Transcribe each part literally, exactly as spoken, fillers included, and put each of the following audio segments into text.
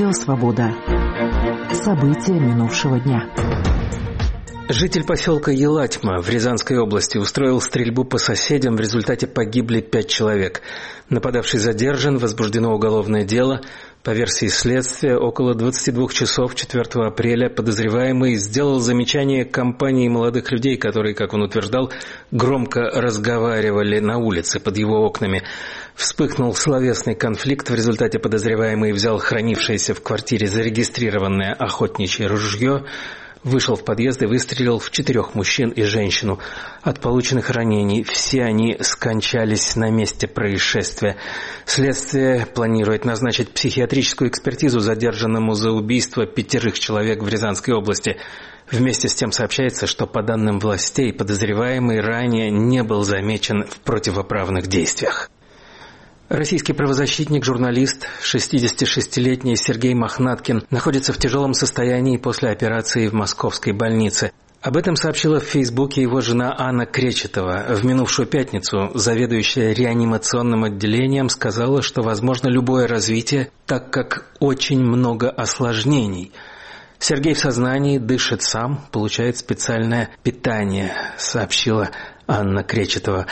Радио «Свобода». События минувшего дня. Житель поселка Елатьма в Рязанской области устроил стрельбу по соседям, в результате погибли пять человек. Нападавший задержан, возбуждено уголовное дело. По версии следствия, около двадцати двух часов четвёртого апреля подозреваемый сделал замечание компании молодых людей, которые, как он утверждал, громко разговаривали на улице под его окнами. Вспыхнул словесный конфликт, в результате подозреваемый взял хранившееся в квартире зарегистрированное охотничье ружье, вышел в подъезд и выстрелил в четырех мужчин и женщину. От полученных ранений все они скончались на месте происшествия. Следствие планирует назначить психиатрическую экспертизу задержанному за убийство пятерых человек в Рязанской области. Вместе с тем сообщается, что по данным властей подозреваемый ранее не был замечен в противоправных действиях. Российский правозащитник, журналист, шестидесятишестилетний Сергей Мохнаткин находится в тяжелом состоянии после операции в московской больнице. Об этом сообщила в Фейсбуке его жена Анна Кречетова. В минувшую пятницу заведующая реанимационным отделением сказала, что возможно любое развитие, так как очень много осложнений. Сергей в сознании, дышит сам, получает специальное питание, сообщила Анна Кречетова.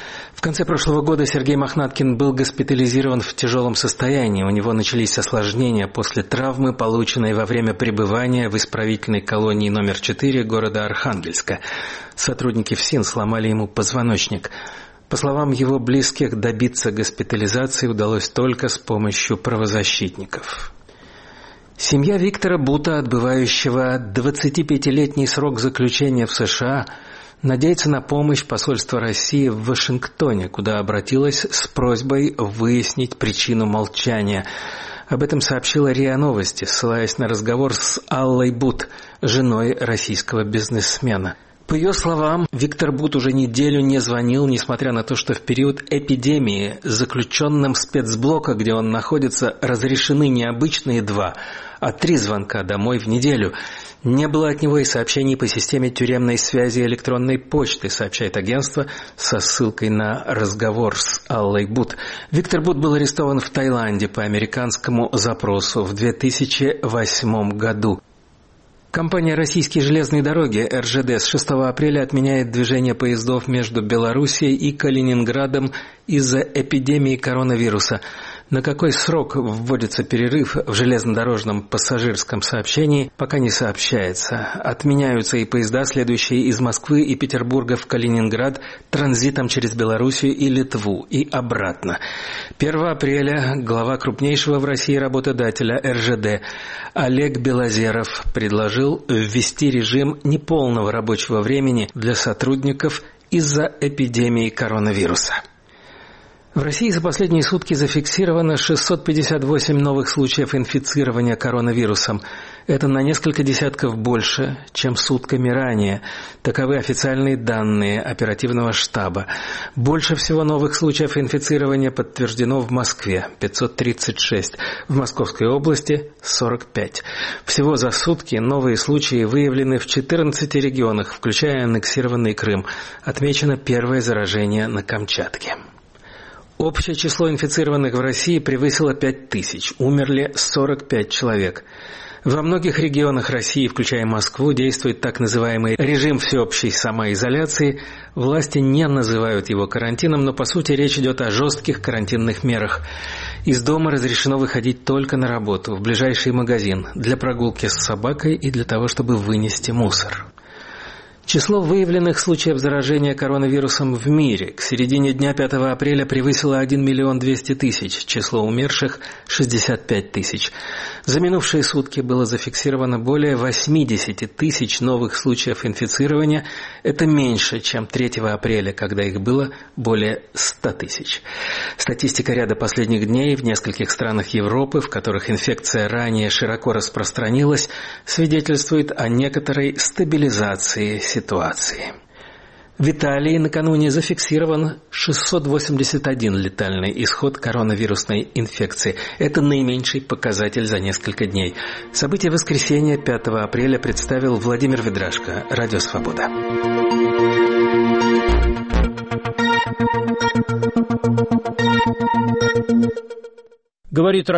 В конце прошлого года Сергей Мохнаткин был госпитализирован в тяжелом состоянии. У него начались осложнения после травмы, полученной во время пребывания в исправительной колонии номер четыре города Архангельска. Сотрудники ФСИН сломали ему позвоночник. По словам его близких, добиться госпитализации удалось только с помощью правозащитников. Семья Виктора Бута, отбывающего двадцатипятилетний срок заключения в США, надеется на помощь посольства России в Вашингтоне, куда обратилась с просьбой выяснить причину молчания. Об этом сообщила РИА Новости, ссылаясь на разговор с Аллой Бут, женой российского бизнесмена. По ее словам, Виктор Бут уже неделю не звонил, несмотря на то, что в период эпидемии заключенным спецблока, где он находится, разрешены не обычные два, а три звонка домой в неделю. Не было от него и сообщений по системе тюремной связи электронной почты, сообщает агентство со ссылкой на разговор с Аллой Бут. Виктор Бут был арестован в Таиланде по американскому запросу в две тысячи восьмом году. Компания «Российские железные дороги» эр жэ дэ с шестого апреля отменяет движение поездов между Белоруссией и Калининградом из-за эпидемии коронавируса. На какой срок вводится перерыв в железнодорожном пассажирском сообщении, пока не сообщается. Отменяются и поезда, следующие из Москвы и Петербурга в Калининград транзитом через Белоруссию и Литву и обратно. первого апреля глава крупнейшего в России работодателя эр жэ дэ Олег Белозеров предложил ввести режим неполного рабочего времени для сотрудников из-за эпидемии коронавируса. В России за последние сутки зафиксировано шестьсот пятьдесят восемь новых случаев инфицирования коронавирусом. Это на несколько десятков больше, чем сутками ранее. Таковы официальные данные оперативного штаба. Больше всего новых случаев инфицирования подтверждено в Москве – пятьсот тридцать шесть, в Московской области – сорок пять. Всего за сутки новые случаи выявлены в четырнадцати регионах, включая аннексированный Крым. Отмечено первое заражение на Камчатке. Общее число инфицированных в России превысило пять тысяч, умерли сорок пять человек. Во многих регионах России, включая Москву, действует так называемый режим всеобщей самоизоляции. Власти не называют его карантином, но по сути речь идет о жестких карантинных мерах. Из дома разрешено выходить только на работу, в ближайший магазин, для прогулки с собакой и для того, чтобы вынести мусор. Число выявленных случаев заражения коронавирусом в мире к середине дня пятого апреля превысило один миллион двести тысяч, число умерших – шестьдесят пять тысяч. За минувшие сутки было зафиксировано более восемьдесят тысяч новых случаев инфицирования. Это меньше, чем третьего апреля, когда их было более ста тысяч. Статистика ряда последних дней в нескольких странах Европы, в которых инфекция ранее широко распространилась, свидетельствует о некоторой стабилизации ситуации. ситуации. В Италии накануне зафиксирован шестьсот восемьдесят один летальный исход коронавирусной инфекции. Это наименьший показатель за несколько дней. События воскресенья пятого апреля представил Владимир Ведрашко, Радио Свобода. Говорит